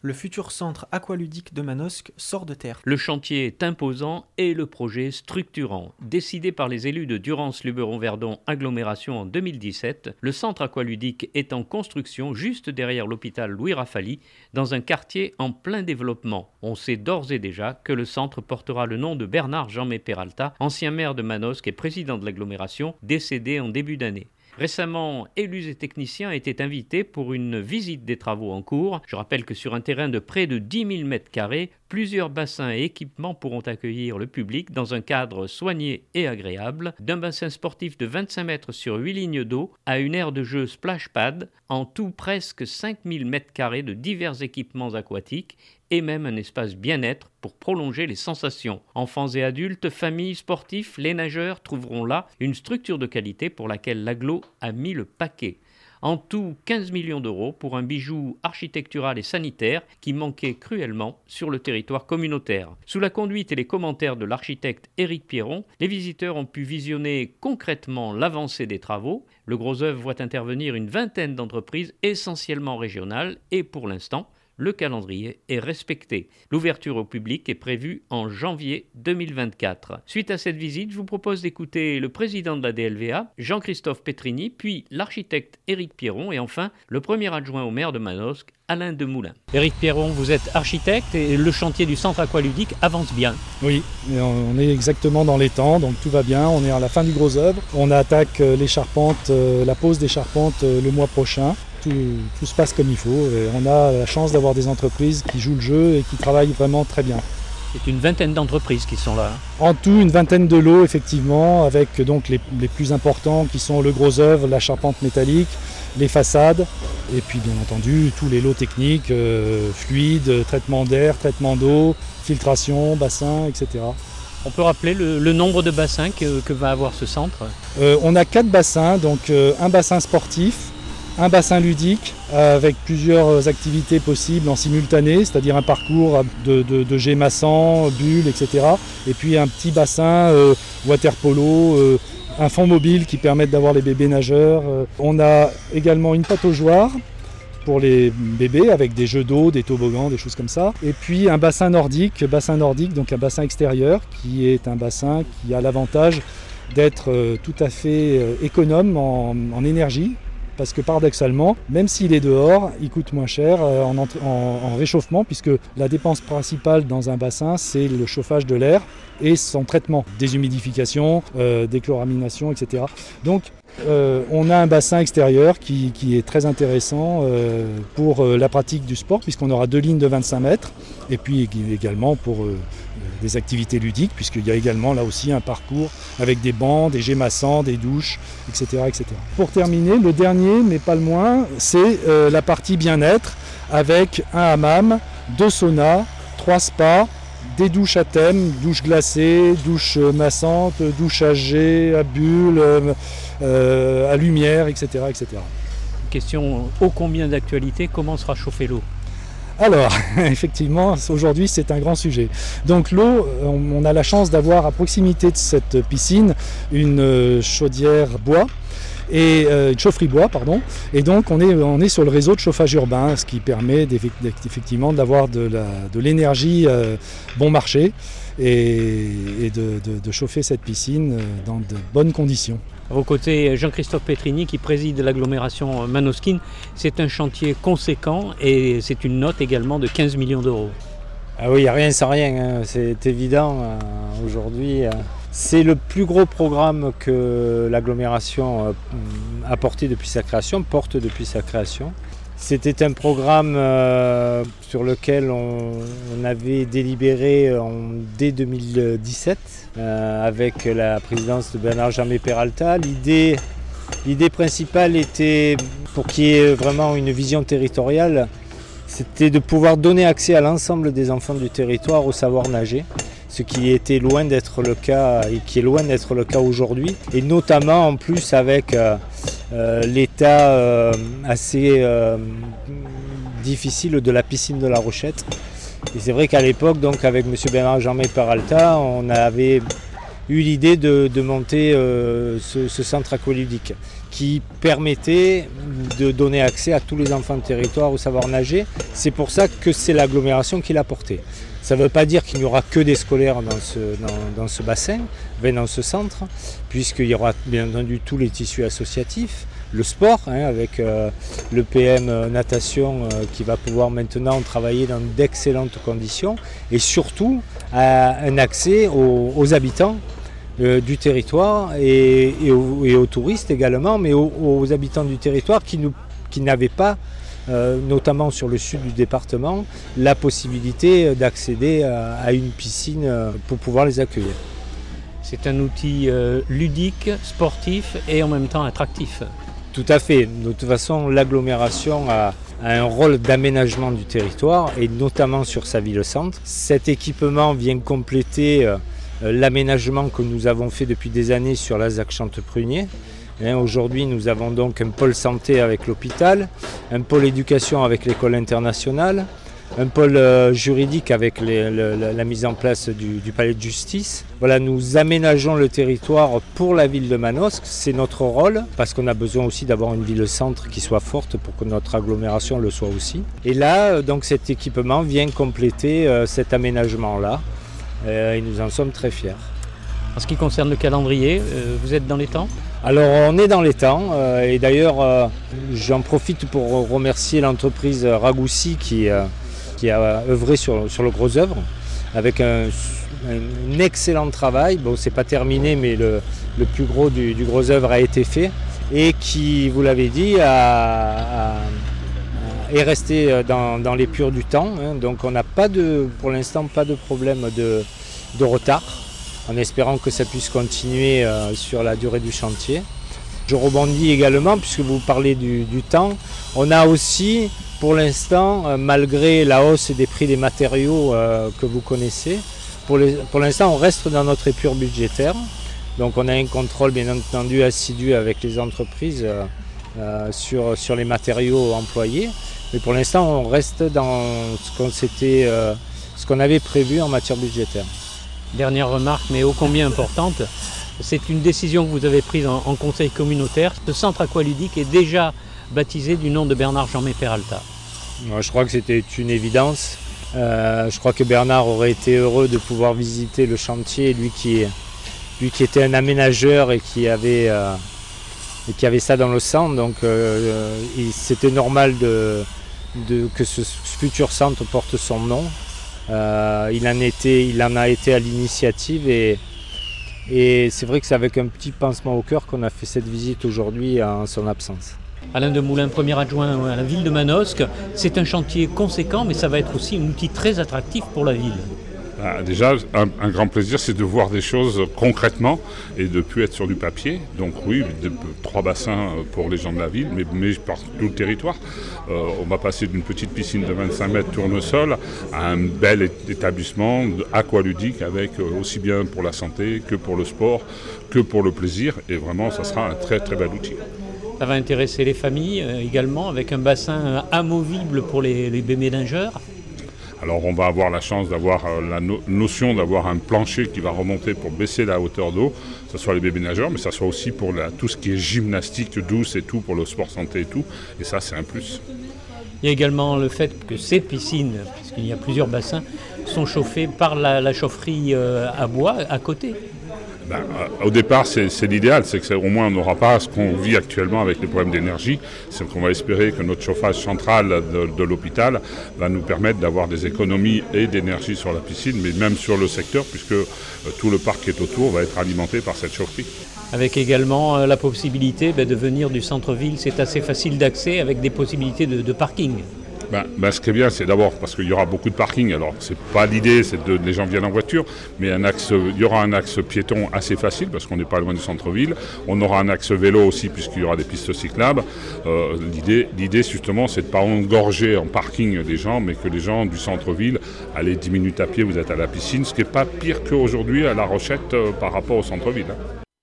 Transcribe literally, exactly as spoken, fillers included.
Le futur centre aqualudique de Manosque sort de terre. Le chantier est imposant et le projet structurant. Décidé par les élus de Durance-Luberon-Verdon Agglomération en deux mille dix-sept, le centre aqualudique est en construction juste derrière l'hôpital Louis Raffaly, dans un quartier en plein développement. On sait d'ores et déjà que le centre portera le nom de Bernard Jeanmé Peralta, ancien maire de Manosque et président de l'agglomération, décédé en début d'année. Récemment, élus et techniciens étaient invités pour une visite des travaux en cours. Je rappelle que sur un terrain de près de dix mille mètres carrés, plusieurs bassins et équipements pourront accueillir le public dans un cadre soigné et agréable, d'un bassin sportif de vingt-cinq mètres sur huit lignes d'eau à une aire de jeu splash pad, en tout presque cinq mille mètres carrés de divers équipements aquatiques et même un espace bien-être pour prolonger les sensations. Enfants et adultes, familles, sportifs, les nageurs trouveront là une structure de qualité pour laquelle l'agglo a mis le paquet. En tout, quinze millions d'euros pour un bijou architectural et sanitaire qui manquait cruellement sur le territoire communautaire. Sous la conduite et les commentaires de l'architecte Éric Pierron, les visiteurs ont pu visionner concrètement l'avancée des travaux. Le gros œuvre voit intervenir une vingtaine d'entreprises essentiellement régionales et pour l'instant, le calendrier est respecté. L'ouverture au public est prévue en janvier deux mille vingt-quatre. Suite à cette visite, je vous propose d'écouter le président de la D L V A, Jean-Christophe Petrini, puis l'architecte Éric Pierron et enfin le premier adjoint au maire de Manosque, Alain Demoulin. Éric Pierron, vous êtes architecte et le chantier du centre aqualudique avance bien. Oui, on est exactement dans les temps, donc tout va bien. On est à la fin du gros œuvre. On attaque les charpentes, la pose des charpentes le mois prochain. Tout, tout se passe comme il faut. Et on a la chance d'avoir des entreprises qui jouent le jeu et qui travaillent vraiment très bien. C'est une vingtaine d'entreprises qui sont là. En tout, une vingtaine de lots, effectivement, avec donc les, les plus importants qui sont le gros œuvre, la charpente métallique, les façades, et puis bien entendu tous les lots techniques, euh, fluides, traitement d'air, traitement d'eau, filtration, bassin, et cetera. On peut rappeler le, le nombre de bassins que, que va avoir ce centre ? euh, On a quatre bassins, donc euh, un bassin sportif, un bassin ludique avec plusieurs activités possibles en simultané, c'est-à-dire un parcours de, de, de jet massant, bulles, et cetera. Et puis un petit bassin euh, water polo, euh, un fond mobile qui permet d'avoir les bébés nageurs. On a également une pataugeoire pour les bébés avec des jeux d'eau, des toboggans, des choses comme ça. Et puis un bassin nordique, bassin nordique, donc un bassin extérieur qui est un bassin qui a l'avantage d'être euh, tout à fait euh, économe en, en énergie. Parce que paradoxalement, même s'il est dehors, il coûte moins cher en, en, en réchauffement, puisque la dépense principale dans un bassin, c'est le chauffage de l'air et son traitement, déshumidification, euh, déchloramination, et cetera. Donc euh, on a un bassin extérieur qui, qui est très intéressant euh, pour euh, la pratique du sport, puisqu'on aura deux lignes de vingt-cinq mètres, et puis également pour euh, des activités ludiques, puisqu'il y a également là aussi un parcours avec des bancs, des jets massants, des douches, et cetera, et cetera. Pour terminer, le dernier, mais pas le moins, c'est euh, la partie bien-être avec un hammam, deux saunas, trois spas, des douches à thème, douches glacées, douches massantes, douches à jet, à bulles, euh, euh, à lumière, et cetera, et cetera. Question ô combien d'actualité, comment sera chauffée l'eau ? Alors, effectivement, aujourd'hui c'est un grand sujet. Donc l'eau, on a la chance d'avoir à proximité de cette piscine une chaudière bois, et euh, une chaufferie bois, pardon. Et donc on est, on est sur le réseau de chauffage urbain, ce qui permet effectivement d'avoir de, la, de l'énergie euh, bon marché et, et de, de, de chauffer cette piscine dans de bonnes conditions. À vos côtés, Jean-Christophe Petrini qui préside l'agglomération manosquine. C'est un chantier conséquent et c'est une note également de quinze millions d'euros. Ah oui, il n'y a rien sans rien, hein. C'est évident euh, aujourd'hui. Euh, c'est le plus gros programme que l'agglomération euh, a porté depuis sa création, porte depuis sa création. C'était un programme euh, sur lequel on, on avait délibéré en, dès deux mille dix-sept euh, avec la présidence de Bernard Jeanmé Peralta. L'idée, l'idée principale était, pour qu'il y ait vraiment une vision territoriale, c'était de pouvoir donner accès à l'ensemble des enfants du territoire au savoir nager, ce qui était loin d'être le cas et qui est loin d'être le cas aujourd'hui, et notamment en plus avec euh, euh, l'état euh, assez euh, difficile de la piscine de la Rochette. Et c'est vrai qu'à l'époque, donc avec M. Bernard Jeanmé Peralta, on avait eu l'idée de, de monter euh, ce, ce centre aqualudique qui permettait de donner accès à tous les enfants de territoire au savoir nager. C'est pour ça que c'est l'agglomération qui l'a porté. Ça ne veut pas dire qu'il n'y aura que des scolaires dans ce, dans, dans ce bassin, dans ce centre, puisqu'il y aura bien entendu tous les tissus associatifs, le sport, hein, avec euh, le P M euh, natation euh, qui va pouvoir maintenant travailler dans d'excellentes conditions, et surtout euh, un accès aux, aux habitants euh, du territoire et, et, aux, et aux touristes également, mais aux, aux habitants du territoire qui, nous, qui n'avaient pas, Euh, notamment sur le sud du département, la possibilité d'accéder à, à une piscine euh, pour pouvoir les accueillir. C'est un outil euh, ludique, sportif et en même temps attractif. Tout à fait. De toute façon, l'agglomération a, a un rôle d'aménagement du territoire et notamment sur sa ville-centre. Cet équipement vient compléter euh, l'aménagement que nous avons fait depuis des années sur la ZAC Chanteprunier. Aujourd'hui, nous avons donc un pôle santé avec l'hôpital, un pôle éducation avec l'école internationale, un pôle euh, juridique avec les, le, la, la mise en place du, du palais de justice. Voilà, nous aménageons le territoire pour la ville de Manosque, c'est notre rôle, parce qu'on a besoin aussi d'avoir une ville-centre qui soit forte pour que notre agglomération le soit aussi. Et là, donc, cet équipement vient compléter euh, cet aménagement-là, euh, et nous en sommes très fiers. En ce qui concerne le calendrier, euh, vous êtes dans les temps ? Alors on est dans les temps euh, et d'ailleurs euh, j'en profite pour remercier l'entreprise Ragoussi qui, euh, qui a œuvré sur, sur le gros œuvre avec un, un excellent travail. Bon, c'est pas terminé mais le, le plus gros du, du gros œuvre a été fait et qui, vous l'avez dit, a, a, est resté dans, dans l'épure du temps. Hein. Donc on n'a pas de, pour l'instant pas de problème de, de retard, en espérant que ça puisse continuer euh, sur la durée du chantier. Je rebondis également, puisque vous parlez du, du temps, on a aussi, pour l'instant, euh, malgré la hausse des prix des matériaux euh, que vous connaissez, pour, les, pour l'instant on reste dans notre épure budgétaire. Donc on a un contrôle bien entendu assidu avec les entreprises euh, euh, sur, sur les matériaux employés. Mais pour l'instant on reste dans ce qu'on, s'était, euh, ce qu'on avait prévu en matière budgétaire. Dernière remarque, mais ô combien importante, c'est une décision que vous avez prise en, en conseil communautaire. Ce centre aqualudique est déjà baptisé du nom de Bernard Jeanmé Peralta. Je crois que c'était une évidence. Euh, je crois que Bernard aurait été heureux de pouvoir visiter le chantier, lui qui, lui qui était un aménageur et qui avait, euh, et qui avait ça dans le sang. Donc euh, c'était normal de, de, que ce futur centre porte son nom. Euh, il, en était, il en a été à l'initiative et, et c'est vrai que c'est avec un petit pincement au cœur qu'on a fait cette visite aujourd'hui en son absence. Alain Demoulin, premier adjoint à la ville de Manosque, c'est un chantier conséquent mais ça va être aussi un outil très attractif pour la ville. Ah, déjà, un, un grand plaisir, c'est de voir des choses concrètement et de ne plus être sur du papier. Donc oui, de, trois bassins pour les gens de la ville, mais, mais par tout le territoire. Euh, on va passer d'une petite piscine de vingt-cinq mètres tournesol à un bel établissement aqualudique avec aussi bien pour la santé que pour le sport, que pour le plaisir. Et vraiment, ça sera un très très bel outil. Ça va intéresser les familles euh, également, avec un bassin amovible pour les, les bébés nageurs. Alors on va avoir la chance d'avoir euh, la no- notion d'avoir un plancher qui va remonter pour baisser la hauteur d'eau, que ce soit les bébés nageurs, mais ça soit aussi pour la, tout ce qui est gymnastique douce et tout, pour le sport santé et tout, et ça c'est un plus. Il y a également le fait que ces piscines, puisqu'il y a plusieurs bassins, sont chauffées par la, la chaufferie euh, à bois à côté. Ben, euh, au départ, c'est, c'est l'idéal, c'est qu'au moins on n'aura pas ce qu'on vit actuellement avec les problèmes d'énergie. C'est qu'on va espérer que notre chauffage central de, de l'hôpital va nous permettre d'avoir des économies et d'énergie sur la piscine, mais même sur le secteur, puisque euh, tout le parc qui est autour va être alimenté par cette chaufferie. Avec également euh, la possibilité ben, de venir du centre-ville, c'est assez facile d'accès avec des possibilités de, de parking. Ben, ben, ce qui est bien, c'est d'abord parce qu'il y aura beaucoup de parking. Alors, c'est pas l'idée, c'est de les gens viennent en voiture, mais un axe, il y aura un axe piéton assez facile parce qu'on n'est pas loin du centre-ville. On aura un axe vélo aussi puisqu'il y aura des pistes cyclables. Euh, l'idée, l'idée, justement, c'est de ne pas engorger en parking des gens, mais que les gens du centre-ville, allez dix minutes à pied, vous êtes à la piscine, ce qui n'est pas pire qu'aujourd'hui à La Rochette euh, par rapport au centre-ville. Hein.